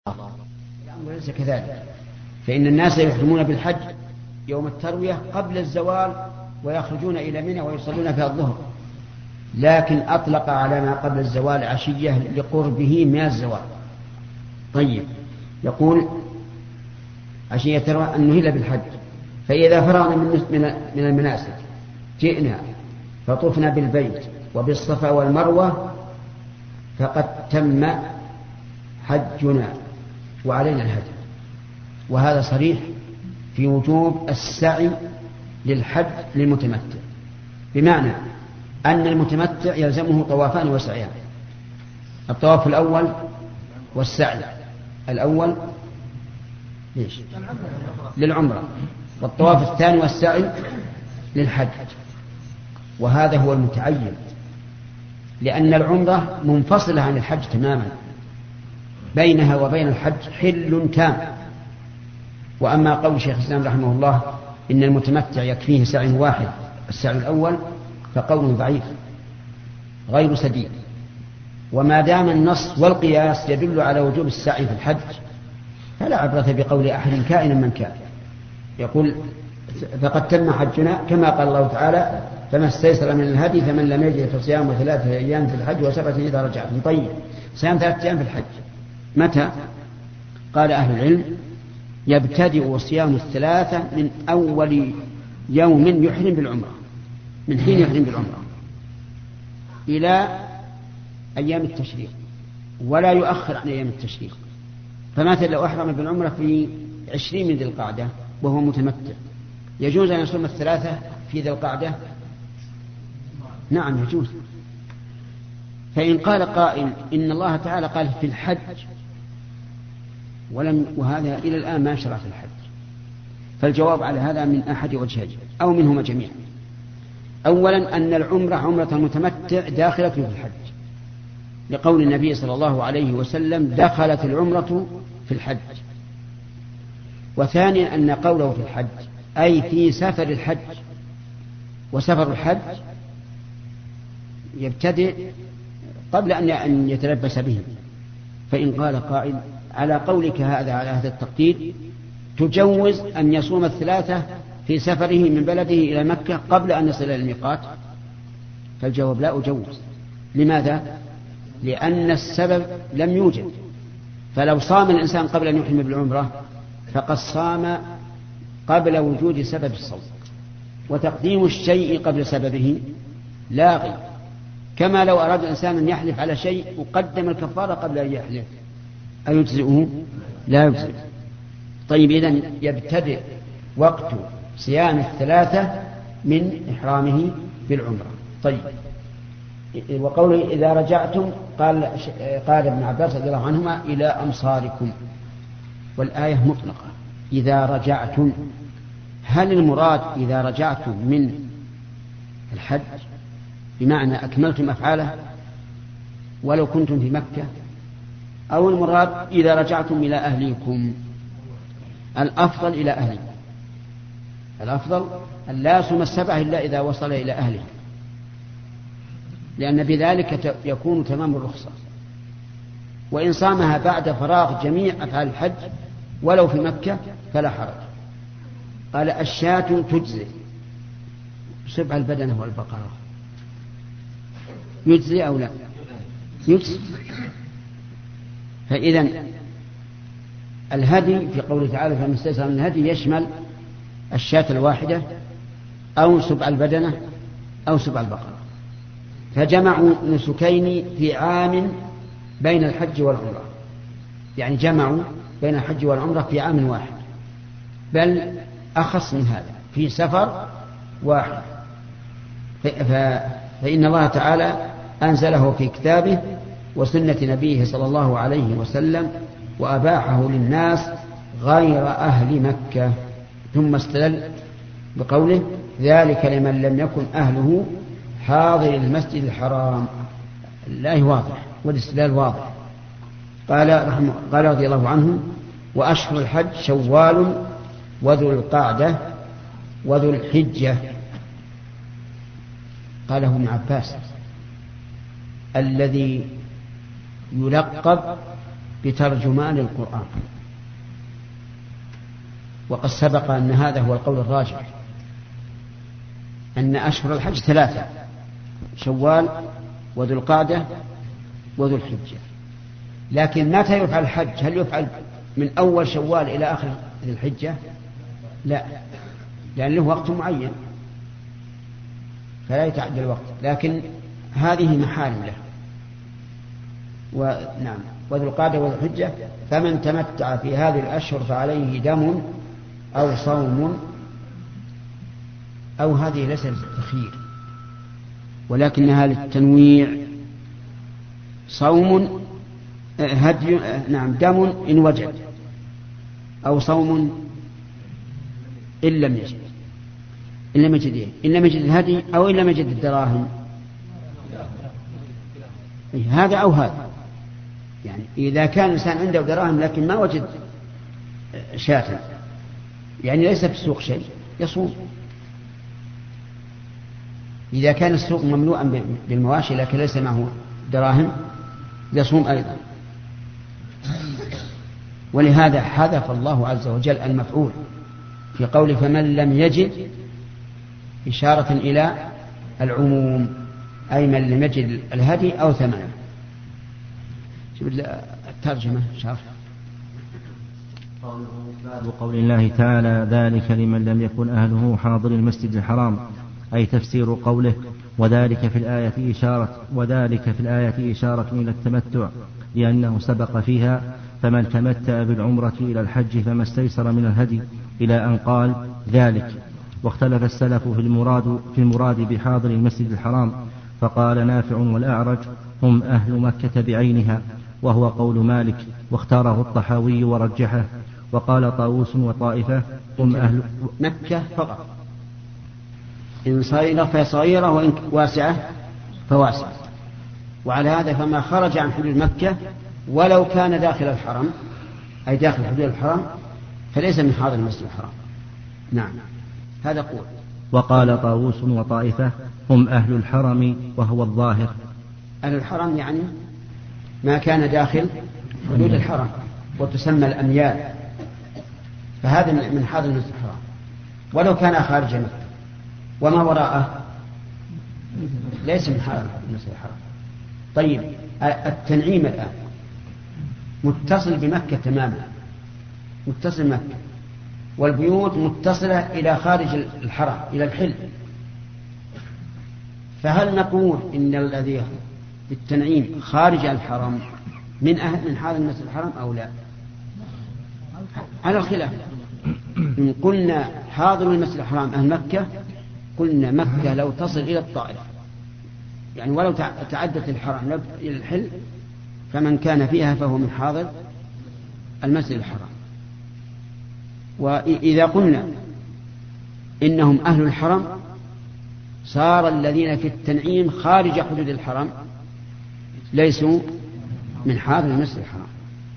الأمر ليس كذلك، فإن الناس يحرمون بالحج يوم التروية قبل الزوال ويخرجون إلى منى ويصلون فيها الظهر، لكن أطلق على ما قبل الزوال عشية لقربه من الزوال. طيب، يقول عشية تروى أن نهل بالحج، فإذا فرغنا من المناسك جئنا فطفنا بالبيت وبالصفا والمروة فقد تم حجنا وعلينا الهدي. وهذا صريح في وجوب السعي للحج للمتمتع، بمعنى أن المتمتع يلزمه طوافان وسعيان: الطواف الأول والسعي الأول ليش؟ للعمرة، والطواف الثاني والسعي للحج. وهذا هو المتعين، لأن العمرة منفصلة عن الحج تماما، بينها وبين الحج حل تام. وأما قول شيخ الإسلام رحمه الله إن المتمتع يكفيه سعي واحد السعي الأول فقول ضعيف غير سديد. وما دام النص والقياس يدل على وجوب السعي في الحج فلا عبرة بقول أحد كائنا من كان. يقول فقد تم حجنا، كما قال الله تعالى فما استيسر من الهدي فمن لم يجد فصيام 3 أيام في الحج و7 إذا رجعتم. طيب، صيام 3 أيام في الحج متى؟ قال أهل العلم يبتدئ صيام 3 من أول يوم يحرم بالعمرة، من حين يحرم بالعمرة إلى أيام التشريق، ولا يؤخر عن أيام التشريق. فمثلا لو أحرم بالعمرة في 20 من ذي القعدة وهو متمتع، يجوز أن يصوم 3 في ذي القعدة؟ نعم يجوز. فإن قال قائل إن الله تعالى قال في الحج وهذا إلى الآن ما شرع في الحج، فالجواب على هذا من أحد وجهين أو منهما جميعا. أولا أن العمرة عمرة المتمتع داخلة في الحج، لقول النبي صلى الله عليه وسلم دخلت العمرة في الحج. وثانيا أن قوله في الحج أي في سفر الحج، وسفر الحج يبتدئ قبل أن يتلبس به. فإن قال قائل على قولك هذا على هذا التقدير تجوز أن يصوم 3 في سفره من بلده إلى مكة قبل أن يصل إلى الميقات، فالجواب لا أجوز. لماذا؟ لأن السبب لم يوجد، فلو صام الإنسان قبل أن يحرم بالعمرة فقد صام قبل وجود سبب الصوم، وتقديم الشيء قبل سببه لاغي. كما لو أراد الإنسان أن يحلف على شيء وقدم الكفارة قبل أن يحلف، أيجزئه؟ لا يجزئ. طيب، إذن يبتدئ وقت صيام 3 من إحرامه بالعمرة. طيب، وقوله إذا رجعتم قال ابن عباس رضي الله عنهما إلى أمصاركم، والآية مطلقة إذا رجعتم. هل المراد إذا رجعتم من الحج بمعنى أكملتم أفعاله ولو كنتم في مكة، أو المراد إذا رجعتم إلى أهليكم؟ الأفضل إلى أهلي، الأفضل أن لا يصوم السبع إلا إذا وصل إلى أهله، لأن بذلك يكون تمام الرخصة. وإن صامها بعد فراغ جميع أفعال الحج ولو في مكة فلا حرج. قال الشاة تجزي، 7 البدنة والبقرة يجزي أو لا؟ يجزي. فإذن الهدي في قوله تعالى فمن استيسر من الهدي يشمل الشاة الواحدة أو 7 البدنة أو 7 البقرة. فجمعوا نسكين في عام بين الحج والعمرة، يعني جمعوا بين الحج والعمرة في عام واحد، بل أخص من هذا في سفر واحد. فإن الله تعالى أنزله في كتابه وسنة نبيه صلى الله عليه وسلم وأباحه للناس غير أهل مكة. ثم استدل بقوله ذلك لمن لم يكن أهله حاضر المسجد الحرام. الله واضح والاستدلال واضح. قال رضي الله عنه وأشهر الحج شوال وذو القعدة وذو الحجة. قاله ابن عباس الذي يلقب بترجمان القرآن. وقد سبق أن هذا هو القول الراجح، أن أشهر الحج 3: شوال وذو القعدة وذو الحجة. لكن متى يفعل الحج؟ هل يفعل من أول شوال إلى آخر ذي الحجة؟ لا، لأن له وقت معين فلا يتعدى الوقت، لكن هذه محال له. ونعم، وذو القعدة وذو الحجة. فمن تمتع في هذه الأشهر فعليه دم أو صوم، أو هذه ليست للتخيير ولكنها للتنويع. صوم هدي، نعم، دم إن وجد، أو صوم إن لم يجد. إن لم يجد إيه؟ إن لم يجد الهدي أو إن لم يجد الدراهم، هذا أو هذا. يعني إذا كان الإنسان عنده دراهم لكن ما وجد شاة، يعني ليس في السوق شيء، يصوم. إذا كان السوق مملوءا بالمواشي لكن ليس معه دراهم، يصوم أيضا. ولهذا حذف الله عز وجل المفعول في قول فمن لم يجد، إشارة إلى العموم، أي من لم يجد الهدي أو ثمنه. شوف الترجمة شرح. باب قول الله تعالى ذلك لمن لم يكن أهله حاضر المسجد الحرام، أي تفسير قوله وذلك في الآية إشارة إلى التمتع، لأنه سبق فيها فمن تمتع بالعمرة إلى الحج فما استيسر من الهدي، إلى أن قال ذلك. واختلف السلف في المراد بحاضر المسجد الحرام، فقال نافع والأعرج هم أهل مكة بعينها، وهو قول مالك، واختاره الطحاوي ورجحه. وقال طاووس وطائفة هم أهل مكة فقط، إن صغيرة فصغيرة وإن واسعة فواسعة. وعلى هذا فما خرج عن حدود مكة ولو كان داخل الحرم، أي داخل حدود الحرم، فليس من حاضر المسجد الحرام. نعم، هذا قول. وقال طاووس وطائفة هم أهل الحرم، وهو الظاهر. أهل الحرم يعني ما كان داخل حدود الحرم، وتسمى الأميال، فهذا من حاضر المسجد الحرام ولو كان خارج مكة. وما وراءه ليس من حاضر المسجد الحرام. طيب، التنعيم الآن متصل بمكة تماما، متصل بمكة، والبيوت متصلة إلى خارج الحرم، إلى الحل. فهل نقول إن الذي بالتنعيم خارج الحرم من حاضر المسجد الحرام أو لا؟ على الخلاف. إن قلنا حاضر المسجد الحرام أهل مكة، قلنا مكة لو تصل إلى الطائف، يعني ولو تعدت الحرم إلى الحل، فمن كان فيها فهو من حاضر المسجد الحرام. وإذا قلنا إنهم أهل الحرم، صار الذين في التنعيم خارج حدود الحرم ليسوا من حاضر المسجد الحرام.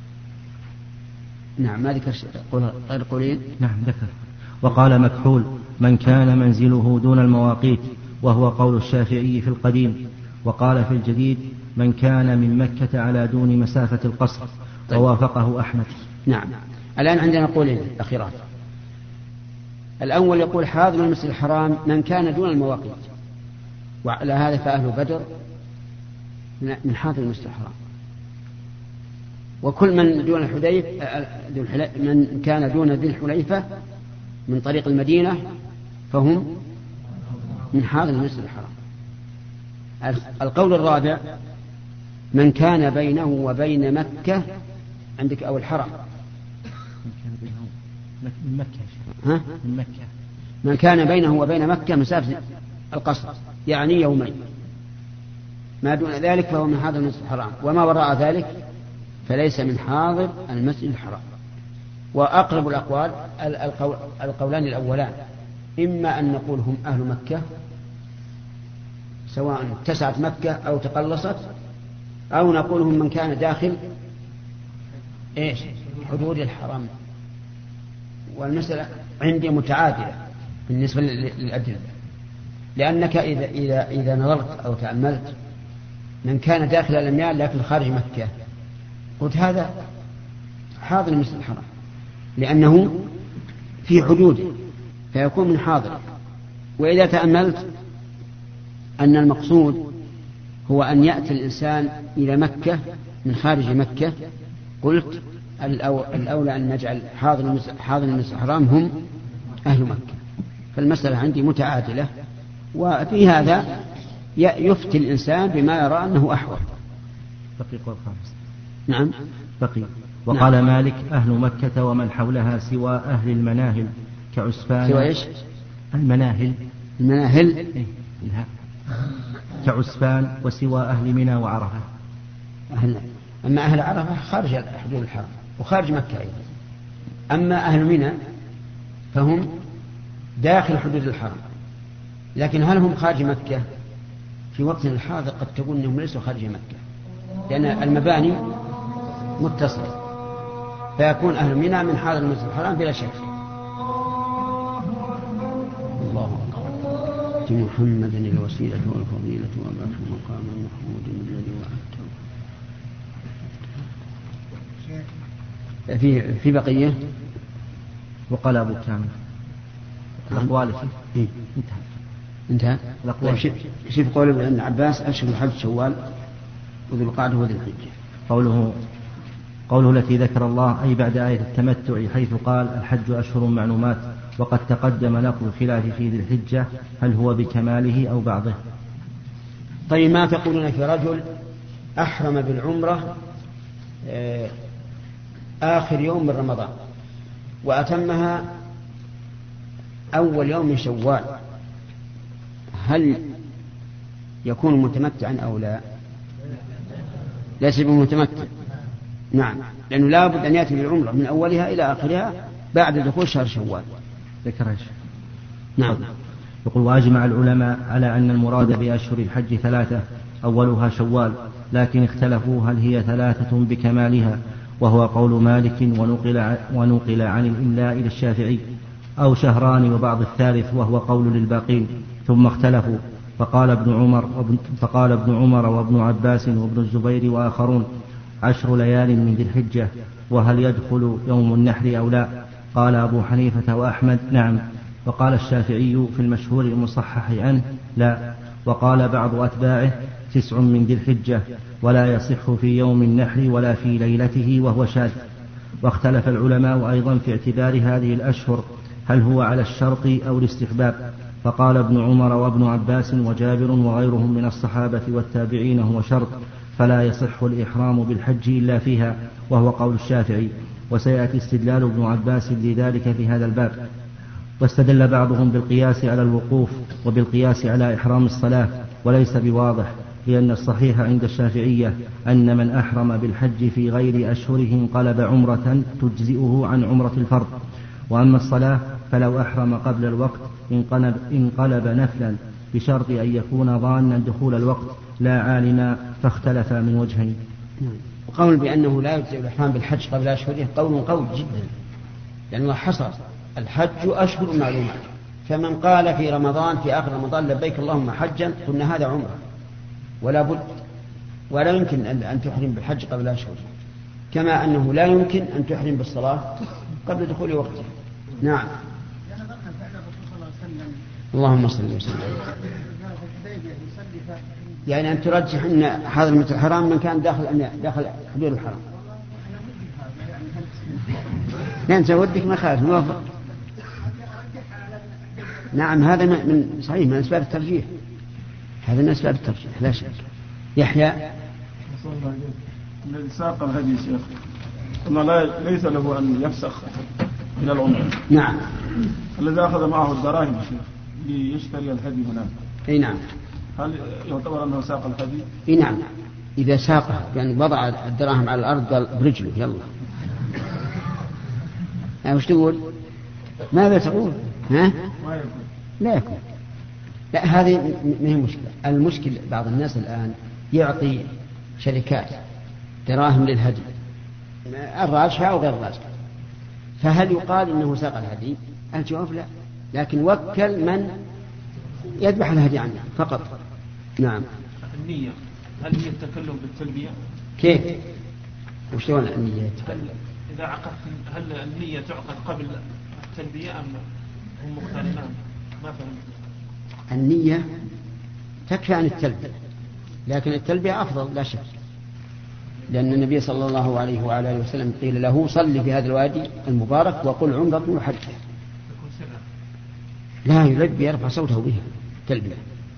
نعم، ما ذكر غير قولين. نعم ذكر. وقال مكحول من كان منزله دون المواقيت، وهو قول الشافعي في القديم. وقال في الجديد من كان من مكة على دون مسافة القصر، ووافقه أحمد. نعم، الآن عندنا قولين أخيران. الأول يقول حاضر المسجد الحرام من كان دون المواقيت، وعلى هذا فأهل بدر من حاضر المسجد الحرام. وكل من دون من كان دون ذي الحليفة من طريق المدينة فهم من حاضر المسجد الحرام. القول الرابع من كان بينه وبين مكة عندك أو الحرم، من مكة من كان بينه وبين مكة مسافة القصر، يعني يومين، ما دون ذلك فهو من حاضر المسجد الحرام، وما وراء ذلك فليس من حاضر المسجد الحرام. وأقرب الأقوال القولان الأولان، إما أن نقول هم أهل مكة سواء اتسعت مكة أو تقلصت، أو نقول هم من كان داخل حدود الحرم. والمسألة عندي متعادلة بالنسبة للأدلة، لأنك إذا نظرت أو تأملت من كان داخل الأميال لكن خارج مكة، قلت هذا حاضر المسجد الحرام، لأنه في حدوده فيكون من حاضره. وإذا تأملت أن المقصود هو أن يأتي الإنسان إلى مكة من خارج مكة، قلت الأولى أن نجعل حاضر المسجد الحرام هم أهل مكة. فالمسألة عندي متعادلة، وفي هذا يفتي الإنسان بما يرى أنه أحوط. بقي قول خامس. نعم بقي. وقال نعم. مالك أهل مكة ومن حولها سوى أهل المناهل كعسفان. سوى إيش؟ المناهل. المناهل إيه؟ كعسفان وسوى أهل منى وعرفة. أما أهل عرفة خارج حدود الحرم وخارج مكة أيضا. أما أهل منى فهم داخل حدود الحرم، لكن هل هم خارج مكة؟ في وقتنا الحاضر قد تكون أنهم ليسوا خارج مكة، لأن المباني متصلة، فيكون أهل منى من حاضر المسجد الحرام بلا شك. الله أكبر. محمدا الوسيلة والفضيلة وبعث مقام محمود الذي وعدته. في بقية. وقال أبو كامل الأقوال فيه انتهى. شوف قول ابن عباس أشهر الحج شوال وذو القعدة وذو الحجة. قوله التي ذكر الله أي بعد آية التمتع، حيث قال الحج أشهر معلومات، وقد تقدم نقل الخلاف في ذي الحجة هل هو بكماله أو بعضه. طيب ما تقولون في رجل أحرم بالعمرة آخر يوم من رمضان وأتمها أول يوم من شوال، هل يكون متمتعا أو لا؟ ليس بمتمتع. نعم، لأنه لا بد أن يأتي بالعمرة من أولها إلى آخرها بعد دخول شهر شوال. ذكرش. نعم. يقول وأجمع العلماء على أن المراد بأشهر الحج 3 أولها شوال، لكن اختلفوا هل هي 3 بكمالها، وهو قول مالك ونقل عن الإملاء للشافعي، أو 2 وبعض الثالث، وهو قول للباقين. ثم اختلفوا فقال ابن عمر وابن عباس وابن الزبير وآخرون 10 ليال من ذي الحجة، وهل يدخل يوم النحر أو لا؟ قال أبو حنيفة وأحمد نعم، وقال الشافعي في المشهور المصحح عنه لا، وقال بعض أتباعه 9 من ذي الحجة، ولا يصح في يوم النحر ولا في ليلته، وهو شاذ. واختلف العلماء أيضا في اعتبار هذه الأشهر هل هو على الشرط أو الاستحباب، فقال ابن عمر وابن عباس وجابر وغيرهم من الصحابة والتابعين هو شرط، فلا يصح الإحرام بالحج إلا فيها، وهو قول الشافعي. وسيأتي استدلال ابن عباس لذلك في هذا الباب. واستدل بعضهم بالقياس على الوقوف وبالقياس على إحرام الصلاة، وليس بواضح، لأن الصحيح عند الشافعية أن من أحرم بالحج في غير أشهره انقلب عمرة تجزئه عن عمرة الفرض، وأما الصلاة فلو أحرم قبل الوقت انقلب نفلا، بشرط أن يكون ظانا دخول الوقت لا عالما، فاختلف من وجهين. وقول بأنه لا يجزئ الإحرام بالحج قبل أشهره قول قوي جدا، لأن الله حصر الحج أشهر معلومات، فمن قال في رمضان في آخر رمضان لبيك اللهم حجا قلنا هذا عمره ولا بد، ولا يمكن أن تحرم بالحج قبل أشهر، كما أنه لا يمكن أن تحرم بالصلاة قبل دخول وقته. نعم. اللهم صل وسلم. يعني أن ترجح أن حاضر المسجد الحرام من كان داخل حدود الحرم. لا أنت ودك ما خالف موافق. نعم هذا من صحيح من أسباب الترجيح، هذا من أسباب الترجيح لا شك. يحيى الذي ساق الهدي شيخ قلنا ليس له أن يفسخ إلى العمر. نعم. الذي أخذ معه الدراهم شيخ ليشتري الهدي هناك. أي نعم. هل يعتبر أنه ساق الهدي؟ أي نعم، إذا ساقه يعني وضع الدراهم على الأرض قال برجله يلا. وش تقول؟ ماذا تقول؟ ها؟ لا يكون. لا هذه ما هي مشكلة. المشكلة بعض الناس الآن يعطي شركات دراهم للهدي الراجحة أو غير الراجحة، فهل يقال إنه ساق الهدي؟ الجواب لا، لكن وكل من يذبح الهدي عنه فقط. نعم. النية هل هي التكلم بالتلبية؟ كيف؟ وشلون النية؟ إذا عقدت هل النية تعقد قبل التلبية أم هم مختلفان؟ ما فهمت. النية تكفي عن التلبية، لكن التلبية أفضل لا شك، لأن النبي صلى الله عليه وعلى آله وسلم قيل له صل في هذا الوادي المبارك وقل عمرة وحج. لا يلبي يرفع صوته بها التلبية.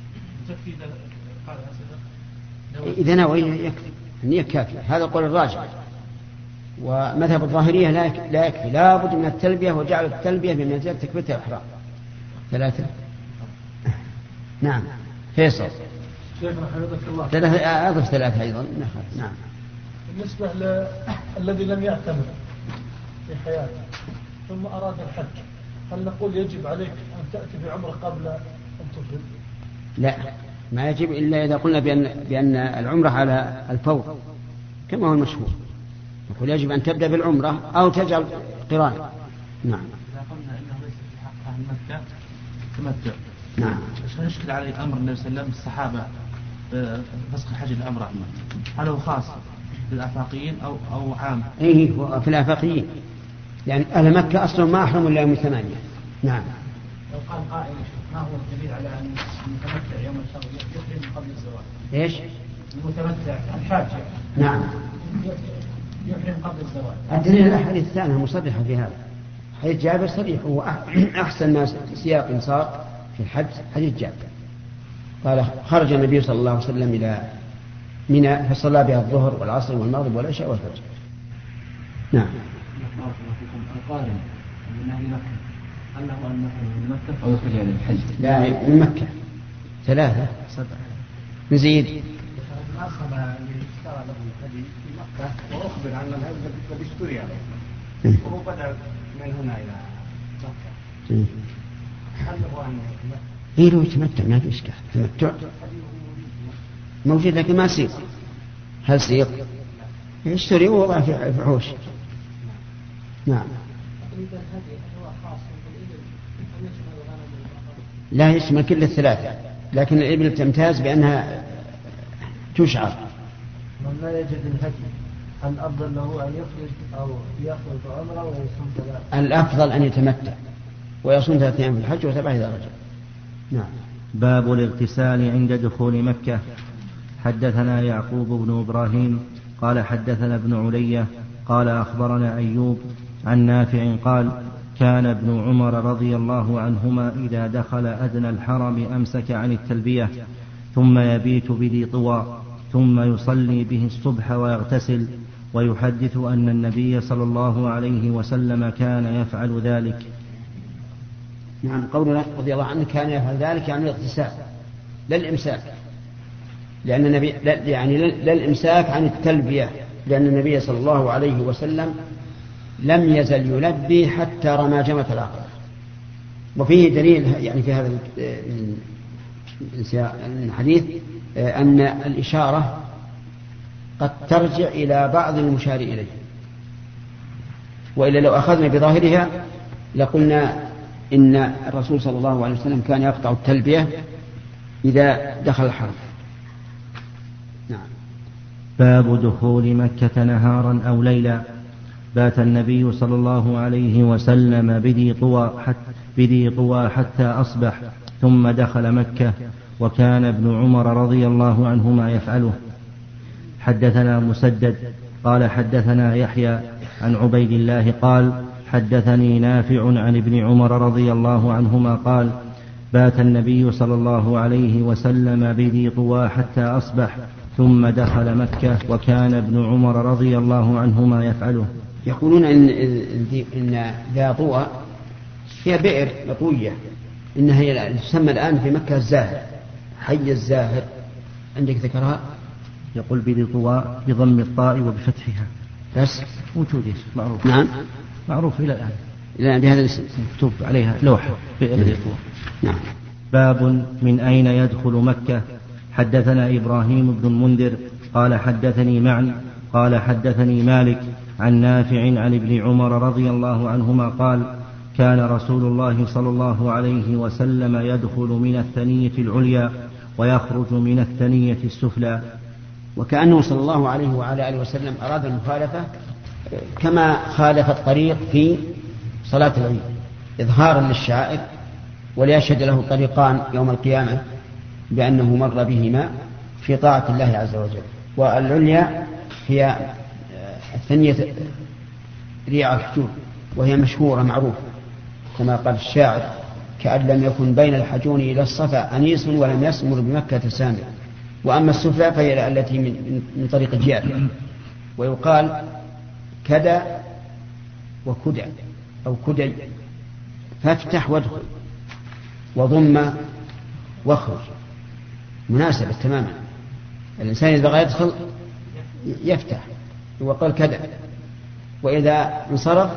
إذا نوى يكفي، النية كافية، هذا القول الراجح. ومذهب الظاهرية لا يكفي، لا بد من التلبية، وجعل التلبية بمنزلة تكبيرة الإحرام 3. نعم فيصل. شيخنا حفظك الله. 3 أضف 3 أيضا. نعم. بالنسبة للذي لم يعتمر في حياته ثم أراد الحج، هل نقول يجب عليك أن تأتي بعمرة قبل أن تفرد؟ لا، ما يجب إلا إذا قلنا بأن العمرة على الفور كما هو المشهور، نقول يجب أن تبدأ بالعمرة أو تجعل قران. نعم. إذا قلنا إنه ليس في حق أهل مكة تمتع. نعم. عشان يشكل عليه أمر النبي صلى الله عليه وسلم الصحابة فسخ الحج العمرة، هل هو خاص بالآفاقيين أو عام؟ إيه في الآفاقيين، يعني أهل مكة أصلا ما أحرموا إلا يوم 8. نعم. لو قال قائل ما هو الدليل على أن المتمتع يوم الشهر يحرم قبل الزواج؟ إيش؟ المتمتع الحاج نعم يحرم قبل الزواج. الدليل الأحاديث الثانية مصرحة في هذا، حديث جابر صريح، هو أحسن ما سياق صار في الحج حديث جابر، قال خرج النبي صلى الله عليه وسلم إلى منى فصلى بها الظهر والعصر والمغرب والعشاء والفجر. نعم. القارن من أهل مكة هل له أن يخرج من مكة أو يخرج من الحج؟ لا، من مكة 3 7 نزيد. أخذ اشترى له الهدي في مكة وأخبر عن الهدي الذي اشتري عليه وهو بدأ من هنا إلى مكة، هل له أن إيه له يتمتع؟ ما في إشكال، تمتع موجود لكن ما سيق. هل سيق؟ يشتري ووضع في فحوش. نعم. لا يشمل كل ال3، لكن الإبل تمتاز بأنها تشعر. من لا يجد الهدي هل أفضل له أن يخرج أو يأخذ عمره ويصوم 3؟ الأفضل أن يتمتع ويصوم 3 أيام في الحج و7 إذا رجع. نعم. باب الاغتسال عند دخول مكة. حدثنا يعقوب بن إبراهيم قال حدثنا ابن علية قال أخبرنا أيوب عن نافع قال كان ابن عمر رضي الله عنهما إذا دخل أدنى الحرم أمسك عن التلبية ثم يبيت بذي طوى ثم يصلي به الصبح ويغتسل، ويحدث أن النبي صلى الله عليه وسلم كان يفعل ذلك. نعم. قوله رضي الله عنه كان يفعل ذلك يعني الاغتسال لا الإمساك، لأن النبي يعني لا الإمساك عن التلبية، لأن النبي صلى الله عليه وسلم لم يزل يلبي حتى رمى جمرة العقبة. وفيه دليل يعني في هذا الحديث أن الإشارة قد ترجع إلى بعض المشار إليه، وإلا لو أخذنا بظاهرها لقلنا إن الرسول صلى الله عليه وسلم كان يقطع التلبية إذا دخل الحرم. نعم. باب دخول مكة نهارا أو ليلا. بات النبي صلى الله عليه وسلم بذي طوى حتى أصبح ثم دخل مكة، وكان ابن عمر رضي الله عنهما يفعله. حدثنا مسدد قال حدثنا يحيى عن عبيد الله قال حدثني نافع عن ابن عمر رضي الله عنهما قال بات النبي صلى الله عليه وسلم بذي طوى حتى أصبح ثم دخل مكة، وكان ابن عمر رضي الله عنهما يفعله. يقولون إن ذا طوى هي بئر مطوية، إنها هي تسمى الآن في مكة الزاهر، حي الزاهر. عندك ذكرها؟ يقول بذي طوى بضم الطاء وبفتحها بس موجود معروف. نعم معروف إلى الآن بهذا الاسم مكتوب عليها لوحة بئر بذي طوى. نعم. باب من أين يدخل مكة. حدثنا إبراهيم بن المنذر قال حدثني معن قال حدثني مالك عن نافع عن ابن عمر رضي الله عنهما قال كان رسول الله صلى الله عليه وسلم يدخل من الثنية العليا ويخرج من الثنية السفلى. وكأنه صلى الله عليه وعلى آله وسلم أراد المخالفة كما خالف الطريق في صلاة العيد إظهارا للشعائر، وليشهد له طريقان يوم القيامة بأنه مر بهما في طاعة الله عز وجل. والعليا هي الثانية ريع الحجور، وهي مشهورة معروفة كما قال الشاعر: كأن لم يكن بين الحجون إلى الصفا أنيس ولم يسمر بمكة سامر. وأما السفلى فهي التي من طريق الجياد. ويقال كدى وكدى أو كدي، فافتح وادخل، وضم واخرج، مناسبة تماما. الإنسان إذا بغى يدخل يفتح وقال كدى، وإذا انصرف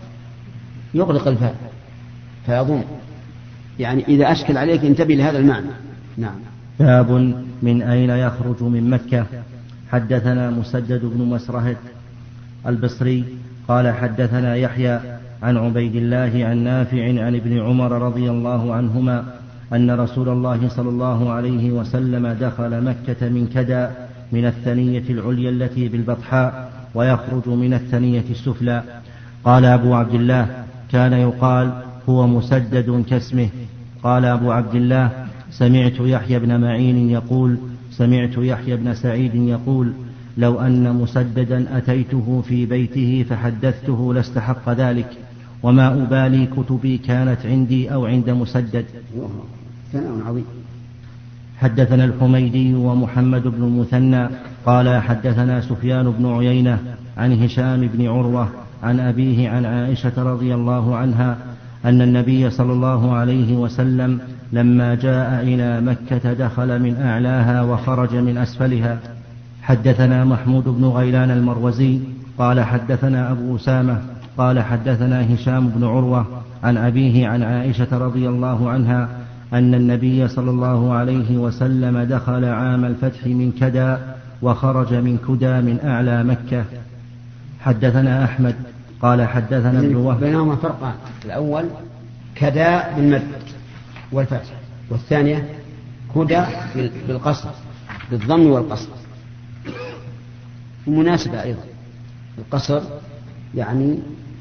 يغلق الفاء فيضم. يعني إذا أشكل عليك انتبه لهذا المعنى. نعم. باب من أين يخرج من مكة. حدثنا مسدد بن مسرهد البصري قال حدثنا يحيى عن عبيد الله عن نافع عن ابن عمر رضي الله عنهما أن رسول الله صلى الله عليه وسلم دخل مكة من كدى من الثنية العليا التي بالبطحاء، ويخرج من الثنية السفلى. قال أبو عبد الله: كان يقال هو مسدد كاسمه. قال أبو عبد الله: سمعت يحيى بن معين يقول سمعت يحيى بن سعيد يقول: لو أن مسددا أتيته في بيته فحدثته لاستحق ذلك، وما أبالي كتبي كانت عندي أو عند مسدد. ثناء عظيم. حدثنا الحميدي ومحمد بن المثنى قال حدثنا سفيان بن عيينة عن هشام بن عروة عن أبيه عن عائشة رضي الله عنها أن النبي صلى الله عليه وسلم لما جاء إلى مكة دخل من أعلاها وخرج من أسفلها. حدثنا محمود بن غيلان المروزي قال حدثنا أبو أسامة قال حدثنا هشام بن عروة عن أبيه عن عائشة رضي الله عنها أن النبي صلى الله عليه وسلم دخل عام الفتح من كدى وخرج من كدى من أعلى مكة. حدثنا أحمد قال حدثنا ابن وهب. بينهما فرقان: الأول كدى بالمد والفتح، والثانية كدى بالقصر بالضم والقصر. ومناسبة أيضا القصر يعني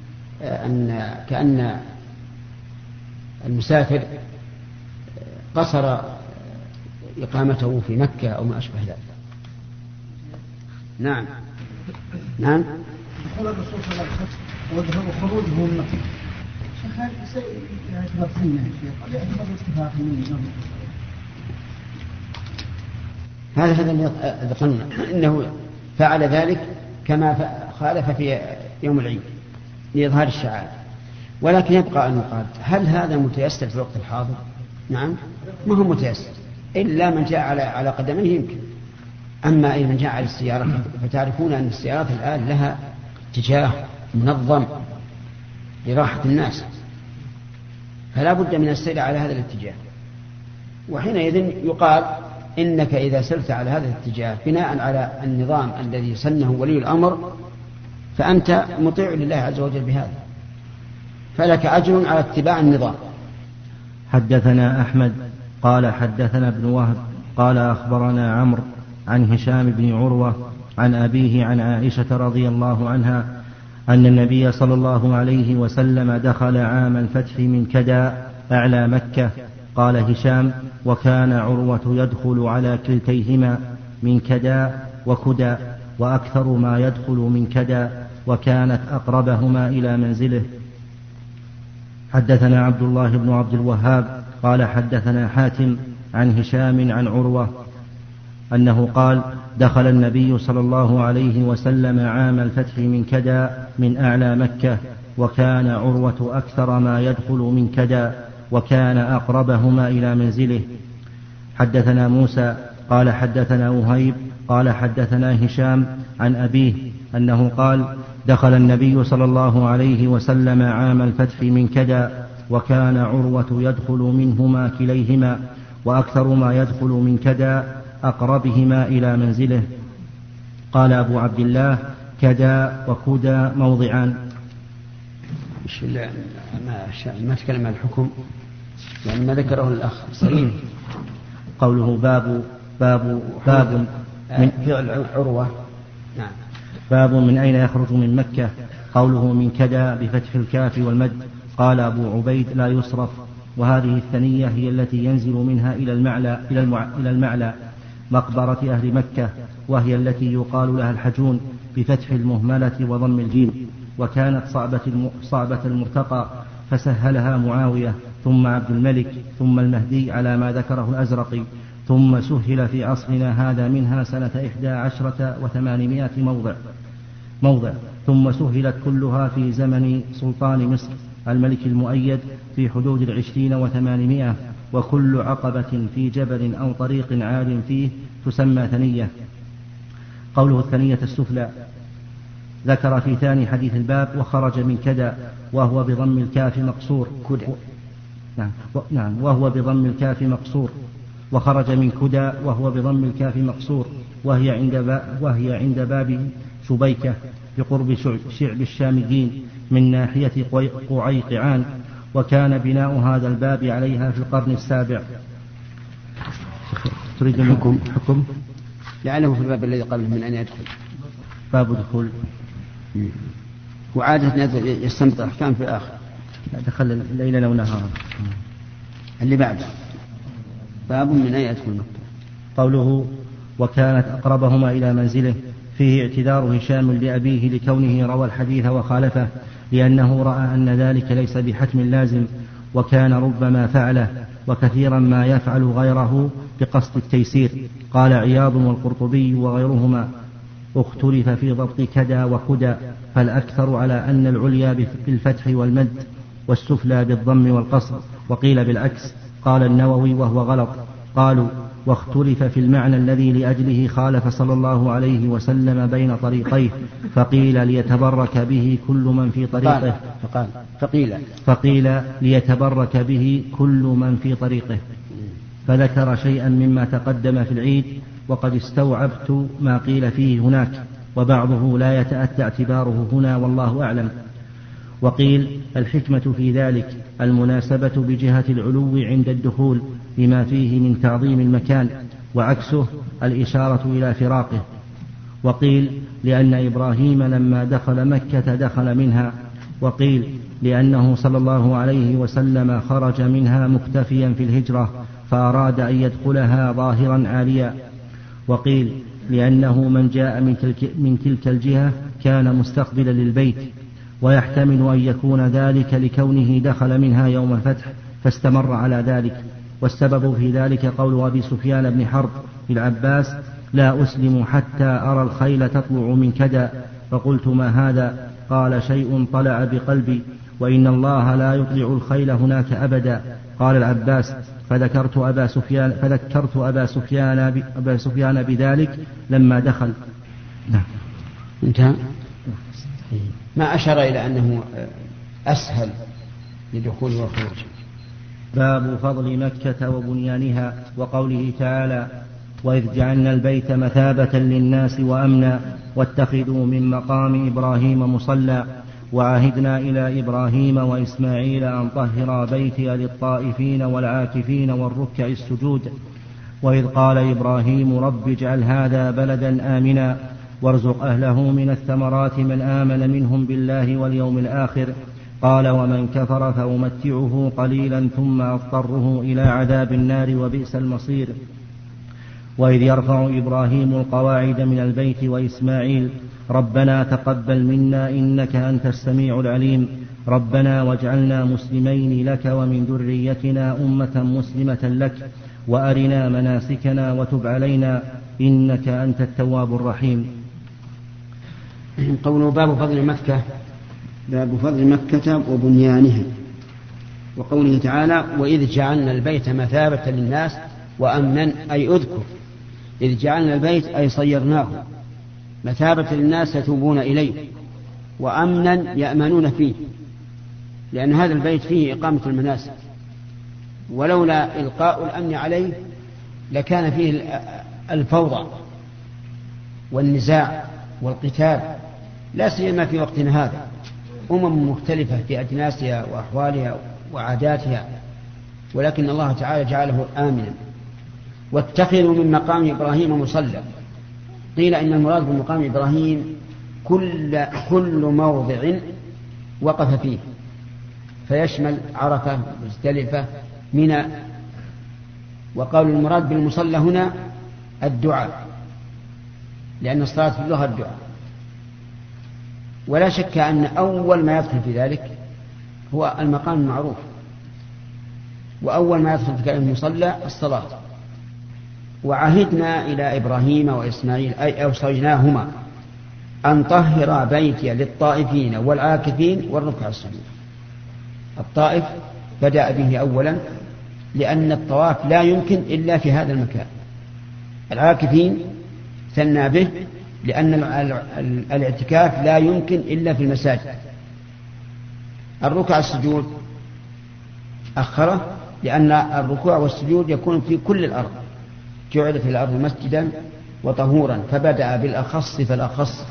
كأن المسافر قصر إقامته في مكة أو ما أشبه ذلك. نعم. نعم. قال الرسول صلى الله عليه وسلم وخروجه من مكة. شيخ هذا يعتبر سنة يا شيخ، ولا يعتبر اتفاق من هذا اللي ذكرنا أنه فعل ذلك كما خالف في يوم العيد لإظهار الشعائر. ولكن يبقى أن يقال: هل هذا متيسر في الوقت الحاضر؟ نعم، ما هو متيسر إلا من جاء على قدميه يمكن. أما أي من جاء على السيارة فتعرفون أن السيارات الآن لها اتجاه منظم لراحة الناس، فلا بد من السير على هذا الاتجاه. وحينئذ يقال إنك إذا سرت على هذا الاتجاه بناء على النظام الذي سنه ولي الأمر فأنت مطيع لله عز وجل بهذا، فلك أجر على اتباع النظام. حدثنا أحمد قال حدثنا ابن وهب قال أخبرنا عمرو عن هشام بن عروة عن أبيه عن عائشة رضي الله عنها أن النبي صلى الله عليه وسلم دخل عام الفتح من كدى أعلى مكة. قال هشام: وكان عروة يدخل على كلتيهما من كدى وكدى، وأكثر ما يدخل من كدى، وكانت أقربهما إلى منزله. حدثنا عبد الله بن عبد الوهاب قال حدثنا حاتم عن هشام عن عروة أنه قال: دخل النبي صلى الله عليه وسلم عام الفتح من كدى من أعلى مكة، وكان عروة أكثر ما يدخل من كدى، وكان أقربهما إلى منزله. حدثنا موسى قال حدثنا وهيب قال حدثنا هشام عن أبيه أنه قال: دخل النبي صلى الله عليه وسلم عام الفتح من كدى، وكان عروة يدخل منهما كليهما، وأكثر ما يدخل من كدى أقربهما إلى منزله. قال أبو عبد الله: كدى وكدى موضعان. ما تكلم عن الحكم يعني ما ذكره الأخ سليم. قوله باب من فعل عروة. نعم. باب من أين يخرج من مكة. قوله من كدا بفتح الكاف والمد. قال أبو عبيد لا يصرف. وهذه الثنية هي التي ينزل منها إلى المعلى مقبرة أهل مكة، وهي التي يقال لها الحجون بفتح المهملة وضم الجيم. وكانت صعبة المرتقى، فسهلها معاوية ثم عبد الملك ثم المهدي على ما ذكره الأزرقي، ثم سهل في عصرنا هذا منها سنة 11 و800 موضع، ثم سهلت كلها في زمن سلطان مصر الملك المؤيد في حدود 20 و800. وكل عقبة في جبل أو طريق عال فيه تسمى ثنية. قوله الثنية السفلى ذكر في ثاني حديث الباب وخرج من كدا وهو بضم الكاف مقصور. وهو بضم الكاف مقصور. وخرج من كدا وهو بضم الكاف مقصور، وهي عند باب شبيكة بقرب شعب الشاميين من ناحية قعيقعان. وكان بناء هذا الباب عليها في القرن السابع. تريد الحكم لعله في الباب الذي قبله من أن يدخل باب دخول، وعادة يستنبط أحكام في آخر دخل ليلا ونهارا. اللي بعده باب من أن يدخل مكة. قوله وكانت أقربهما إلى منزله فيه اعتذار هشام لأبيه لكونه روى الحديث وخالفه، لأنه رأى أن ذلك ليس بحتم لازم، وكان ربما فعله وكثيرا ما يفعل غيره بقصد التيسير. قال عياض والقرطبي وغيرهما اختلف في ضبط كدا وكدا، فالأكثر على أن العليا بالفتح والمد والسفلى بالضم والقصر، وقيل بالعكس. قال النووي وهو غلط. قالوا واختلف في المعنى الذي لأجله خالف صلى الله عليه وسلم بين طريقيه، فقيل ليتبرك به كل من في طريقه فقيل ليتبرك به كل من في طريقه. فذكر شيئا مما تقدم في العيد، وقد استوعبت ما قيل فيه هناك، وبعضه لا يتأتى اعتباره هنا والله أعلم. وقيل الحكمة في ذلك المناسبة بجهة العلو عند الدخول لما فيه من تعظيم المكان، وعكسه الإشارة إلى فراقه. وقيل لأن إبراهيم لما دخل مكة دخل منها. وقيل لأنه صلى الله عليه وسلم خرج منها مختفيا في الهجرة فأراد أن يدخلها ظاهرا عاليا. وقيل لأنه من جاء من تلك الجهة كان مستقبلا للبيت، ويحتمل أن يكون ذلك لكونه دخل منها يوم الفتح فاستمر على ذلك. والسبب في ذلك قول أبي سفيان بن حرب للعباس لا أسلم حتى أرى الخيل تطلع من كدا، فقلت ما هذا؟ قال شيء طلع بقلبي، وإن الله لا يطلع الخيل هناك أبدا. قال العباس فذكرت أبا سفيان بذلك لما دخل. انتهى. ما أشار إلى أنه أسهل لدخول والخروج. باب فضل مكة وبنيانها. وقوله تعالى وإذ جعلنا البيت مثابة للناس وأمنا واتخذوا من مقام إبراهيم مصلى وعهدنا إلى إبراهيم وإسماعيل أن طهرا بيتي للطائفين والعاكفين والركع السجود. وإذ قال إبراهيم رب اجعل هذا بلدا آمنا وارزق أهله من الثمرات من آمن منهم بالله واليوم الآخر. قال ومن كفر فأمتعه قليلا ثم أضطره إلى عذاب النار وبئس المصير. وإذ يرفع إبراهيم القواعد من البيت وإسماعيل ربنا تقبل منا إنك أنت السميع العليم ربنا واجعلنا مسلمين لك ومن ذريتنا أمة مسلمة لك وأرنا مناسكنا وتب علينا إنك أنت التواب الرحيم. قوله باب فضل مكة، باب فضل مكة وبنيانها. وقوله تعالى وإذ جعلنا البيت مثابة للناس وأمنا، أي أذكر إذ جعلنا البيت أي صيرناه مثابة للناس يتوبون إليه، وأمنا يأمنون فيه، لأن هذا البيت فيه إقامة المناسك، ولولا إلقاء الأمن عليه لكان فيه الفوضى والنزاع والقتال، لا سيما في وقتنا هذا، مختلفة في أجناسها وأحوالها وعاداتها، ولكن الله تعالى جعله آمنا. واتخذوا من مقام إبراهيم مصلى. قيل إن المراد بمقام إبراهيم كل موضع وقف فيه، فيشمل عرفة، مزدلفة، منى. وقالوا المراد بالمصلى هنا الدعاء، لأن الصلاة في اللغة الدعاء. ولا شك أن أول ما يدخل في ذلك هو المقام المعروف، وأول ما يدخل في كلمة المصلى الصلاة. وعهدنا إلى إبراهيم وإسماعيل أي أوصيناهما أن طهر بيتي للطائفين والعاكفين والركع السجود. الطائف بدأ به أولا لأن الطواف لا يمكن إلا في هذا المكان. العاكفين ثنى به لأن الاعتكاف لا يمكن إلا في المساجد. الركع السجود أخره لأن الركوع والسجود يكون في كل الأرض، جعلت الأرض مسجدا وطهورا، فبدأ بالأخص فالأخص.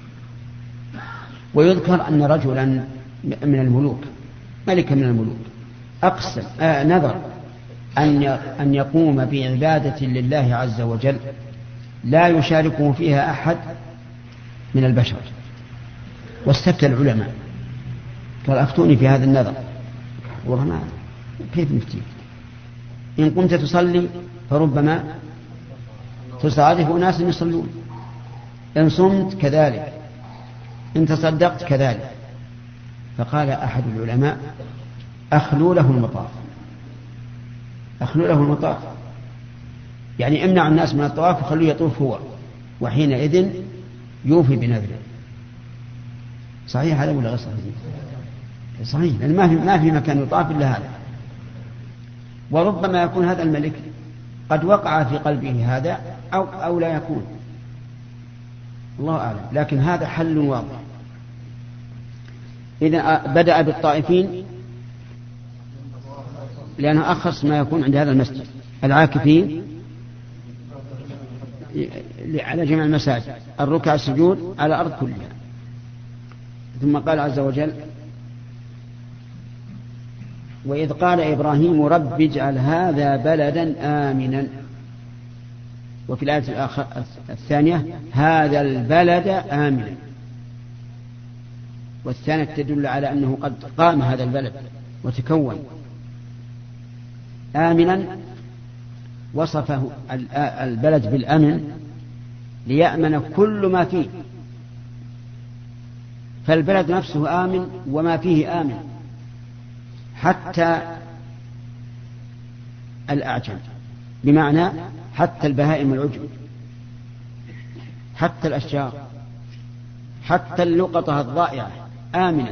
ويذكر أن رجلا من الملوك، ملك من الملوك، أقسم نذر أن يقوم بعبادة لله عز وجل لا يشاركه فيها أحد من البشر، واستفتى العلماء قال أفتوني في هذا النذر. والله ما كيف نفتيك؟ إن قمت تصلي فربما تصادف أناس يصلون، إن صمت كذلك، إن تصدقت كذلك. فقال أحد العلماء أخلوا له المطاف، أخلوا له المطاف، يعني امنع الناس من الطواف وخلوه يطوف هو، وحينئذ يوفي بنذره. صحيح هذا ولا غير صحيح؟ صحيح، لأن ما في مكان يطاف إلا هذا. وربما يكون هذا الملك قد وقع في قلبه هذا أو لا يكون، الله أعلم، لكن هذا حل واضح. إذا بدأ بالطائفين لأنه أخص ما يكون عند هذا المسجد، العاكفين على جميع المساجد، الركع السجود على الأرض كلها. ثم قال عز وجل وإذ قال إبراهيم رب اجعل هذا بلدا آمنا، وفي الآية الثانية هذا البلد آمنا، والثانية تدل على أنه قد قام هذا البلد وتكون. آمنا وصفه البلد بالأمن ليأمن كل ما فيه، فالبلد نفسه آمن وما فيه آمن، حتى الأعجم، بمعنى حتى البهائم العجم، حتى الأشجار، حتى اللقطة الضائعة آمنة،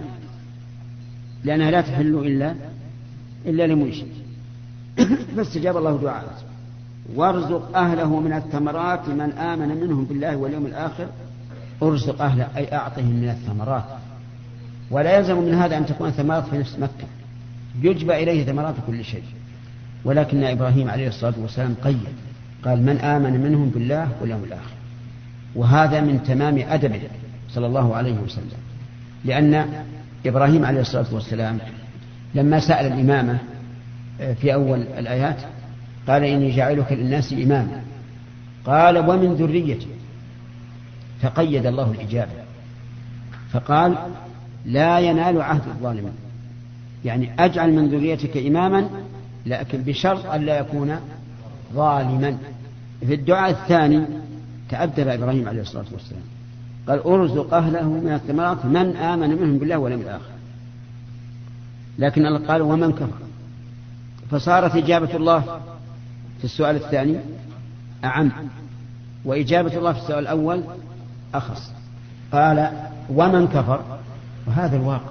لأنها لا تحل إلا لمنشد. فاستجاب الله دعاءه وارزق أهله من الثمرات من آمن منهم بالله واليوم الآخر. ارزق أهله أي أعطهم من الثمرات، ولا يلزم من هذا أن تكون ثمرات في نفس مكة، يجبى إليه ثمرات كل شيء. ولكن إبراهيم عليه الصلاة والسلام قال من آمن منهم بالله واليوم الآخر، وهذا من تمام أدبه صلى الله عليه وسلم، لأن إبراهيم عليه الصلاة والسلام لما سأل الإمامة في أول الآيات قال إني جاعلك للناس إماما، قال ومن ذريتي، فقيد الله الإجابة فقال لا ينال عهد الظالمين، يعني أجعل من ذريتك إماما لكن بشرط أن لا يكون ظالما. في الدعاء الثاني تأدب إبراهيم عليه الصلاة والسلام قال أرزق أهله من الثمرات من آمن منهم بالله واليوم الآخر، لكن الله قال ومن كفر، فصارت إجابة الله في السؤال الثاني أعم، وإجابة الله في السؤال الأول أخص. قال ومن كفر، وهذا الواقع،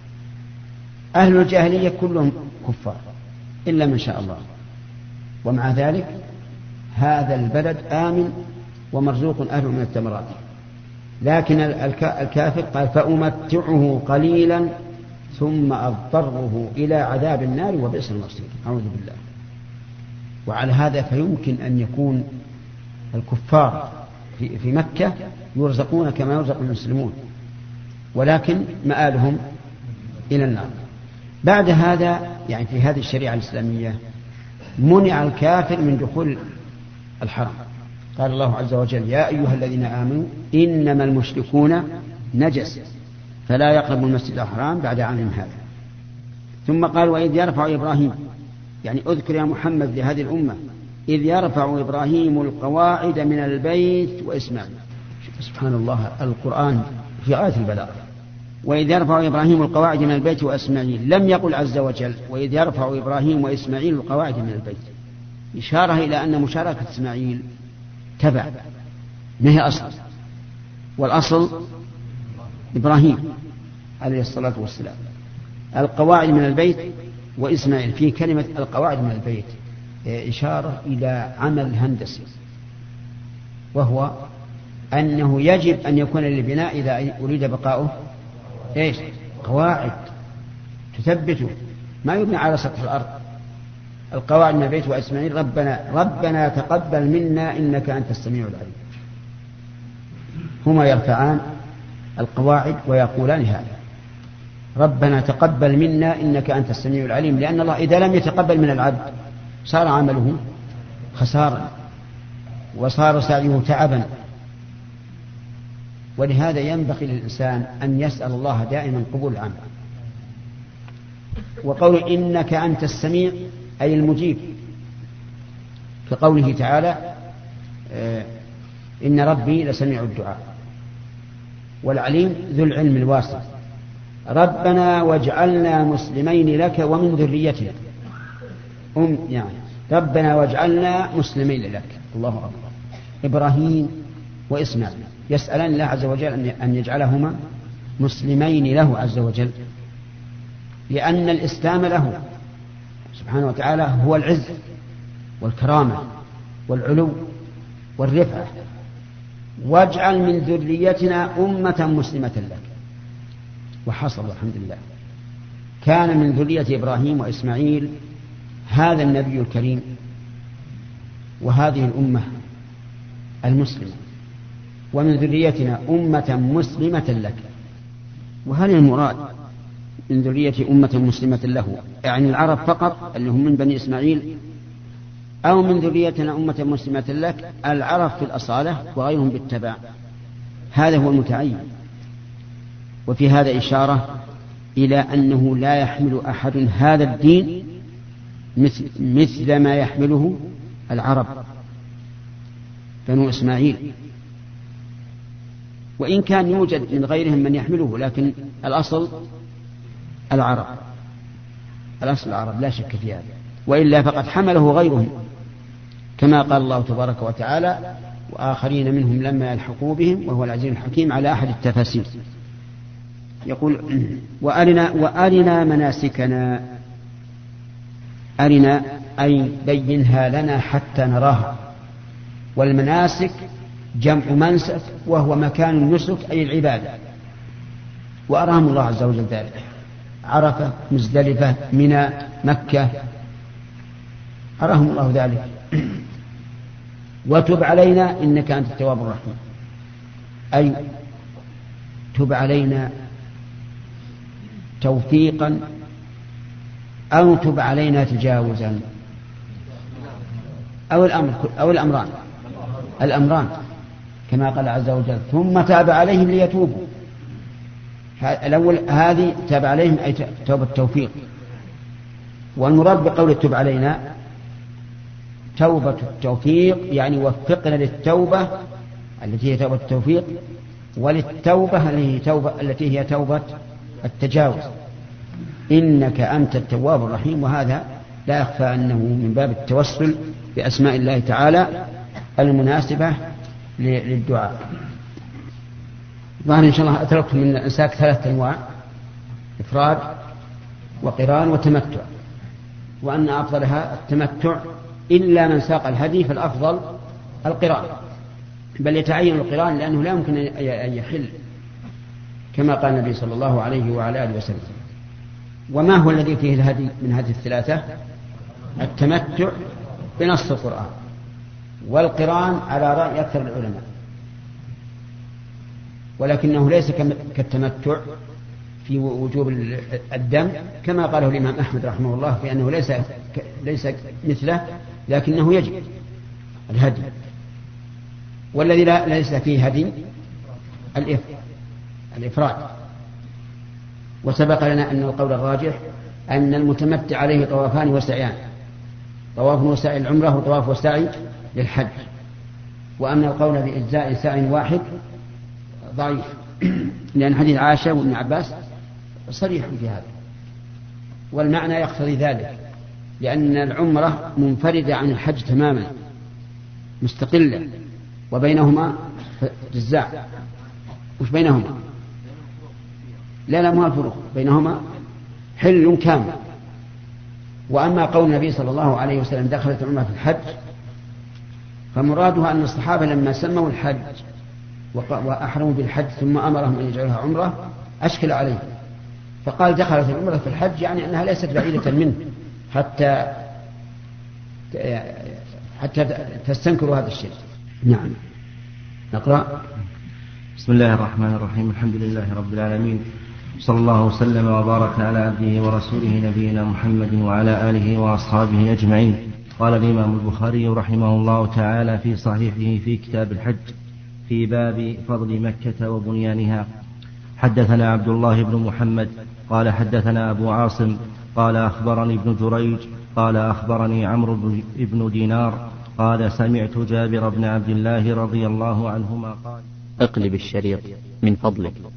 أهل الجاهلية كلهم كفار إلا من شاء الله، ومع ذلك هذا البلد آمن ومرزوق أهله من الثمرات. لكن الكافر قال فأمتعه قليلا ثم أضطره إلى عذاب النار وبئس المصير، أعوذ بالله. وعلى هذا فيمكن أن يكون الكفار في مكة يرزقون كما يرزق المسلمون، ولكن مآلهم إلى النار. بعد هذا يعني في هذه الشريعة الإسلامية منع الكافر من دخول الحرم. قال الله عز وجل يا أيها الذين آمنوا إنما المشركون نجس فلا يقرب المسجد الحرام بعد عام هذا. ثم قال وإذ يرفع إبراهيم، يعني أذكر يا محمد لهذه الأمة إذ يرفع إبراهيم القواعد من البيت وإسماعيل. سبحان الله، القرآن في غاية البلاغة. وإذ يرفع إبراهيم القواعد من البيت وإسماعيل، لم يقل عز وجل وإذ يرفع إبراهيم وإسماعيل القواعد من البيت، إشارة إلى أن مشاركة إسماعيل تبع ما هي أصل، والأصل إبراهيم عليه الصلاة والسلام. القواعد من البيت وإسماعيل، في كلمة القواعد من البيت إشارة إلى عمل هندسي، وهو أنه يجب أن يكون للبناء إذا أريد بقاؤه إيش؟ قواعد تثبته، ما يبنى على سطح الأرض. القواعد من البيت وإسماعيل ربنا تقبل منا إنك أنت السميع العليم. هما يرفعان القواعد ويقولان هذا، ربنا تقبل منا إنك أنت السميع العليم، لأن الله إذا لم يتقبل من العبد صار عمله خسارا وصار سعيه تعبا. ولهذا ينبغي للإنسان أن يسأل الله دائما قبول العمل. وقول إنك أنت السميع أي المجيب، كقوله تعالى إن ربي لسميع الدعاء، والعليم ذو العلم الواسع. ربنا واجعلنا مسلمين لك ومن ذريتنا يعني ربنا واجعلنا مسلمين لك. الله أكبر. إبراهيم وإسماعيل يسألان الله عز وجل أن يجعلهما مسلمين له عز وجل، لأن الإسلام له سبحانه وتعالى هو العز والكرامة والعلو والرفعة. واجعل من ذريتنا أمة مسلمة لك. وحصل الحمد لله، كان من ذرية إبراهيم وإسماعيل هذا النبي الكريم وهذه الأمة المسلمة، ومن ذريتنا أمة مسلمة لك. وهل المراد من ذرية أمة مسلمة له يعني العرب فقط اللي هم من بني إسماعيل، أو من ذريتنا أمة مسلمة لك العرب في الأصالة وغيرهم بالتبع؟ هذا هو المتعين. وفي هذا إشارة إلى أنه لا يحمل أحد هذا الدين مثل ما يحمله العرب بنو إسماعيل، وإن كان يوجد من غيرهم من يحمله، لكن الأصل العرب، الأصل العرب لا شك في هذا، وإلا فقد حمله غيرهم كما قال الله تبارك وتعالى وآخرين منهم لما يلحقوا بهم وهو العزيز الحكيم على أحد التفاسير. يقول وأرنا مناسكنا. أرنا أي بينها لنا حتى نراها. والمناسك جمع منسك وهو مكان النسك أي العبادة، وأراهم الله عز وجل ذلك: عرفة، مزدلفة، منى، مكة، أراهم الله ذلك. وتب علينا إنك أنت التواب الرحيم، أي تب علينا توفيقا أو تب علينا تجاوزا، أو الأمران كما قال عز وجل ثم تاب عليهم ليتوبوا. الأول هذه تاب عليهم أي توبة التوفيق، والمراد بقول تب علينا توبة التوفيق، يعني وفقنا للتوبة التي هي توبة التوفيق، وللتوبة التي هي توبة التجاوز. إنك أنت التواب الرحيم. وهذا لا يخفى أنه من باب التوسل بأسماء الله تعالى المناسبة للدعاء. ظاهر إن شاء الله أتركتم من الإمساك 3 أنواع: إفراد وقران وتمتع، وأن أفضلها التمتع، إلا من ساق الهدي فالأفضل القران، بل يتعين القران لأنه لا يمكن أن يحل كما قال النبي صلى الله عليه وعلى آله وسلم. وما هو الذي فيه الهدي من هذه الثلاثة؟ التمتع بنص القرآن، والقران على رأي أكثر العلماء، ولكنه ليس كالتمتع في وجوب الدم كما قاله الإمام أحمد رحمه الله، في أنه ليس مثله، لكنه يجب الهدي. والذي ليس فيه هدي الإفراد. وسبق لنا أن القول الراجح أن المتمتع عليه طوافان وسعيان، طواف وسعي العمرة وطواف وسعي للحج، وأن القول بإجزاء سعي واحد ضعيف، لأن حديث عائشة وابن عباس صريح في هذا، والمعنى يقتضي ذلك، لأن العمرة منفردة عن الحج تماما مستقلة، وبينهما جزاء. وش بينهما؟ لا ما الفروق بينهما، حل كامل. وأما قول النبي صلى الله عليه وسلم دخلت العمرة في الحج، فمرادها أن الصحابة لما سموا الحج وأحرموا بالحج ثم أمرهم أن يجعلها عمرة أشكل عليه، فقال دخلت العمرة في الحج، يعني أنها ليست بعيدة منه حتى تستنكروا هذا الشيء. نعم. نقرأ. بسم الله الرحمن الرحيم. الحمد لله رب العالمين، صلى الله وسلم وبارك على عبده ورسوله نبينا محمد وعلى آله وأصحابه أجمعين. قال الإمام البخاري رحمه الله تعالى في صحيحه في كتاب الحج في باب فضل مكة وبنيانها: حدثنا عبد الله بن محمد قال حدثنا أبو عاصم قال أخبرني ابن جريج قال أخبرني عمرو بن دينار قال سمعت جابر بن عبد الله رضي الله عنهما قال: اقلب الشريط من فضلك.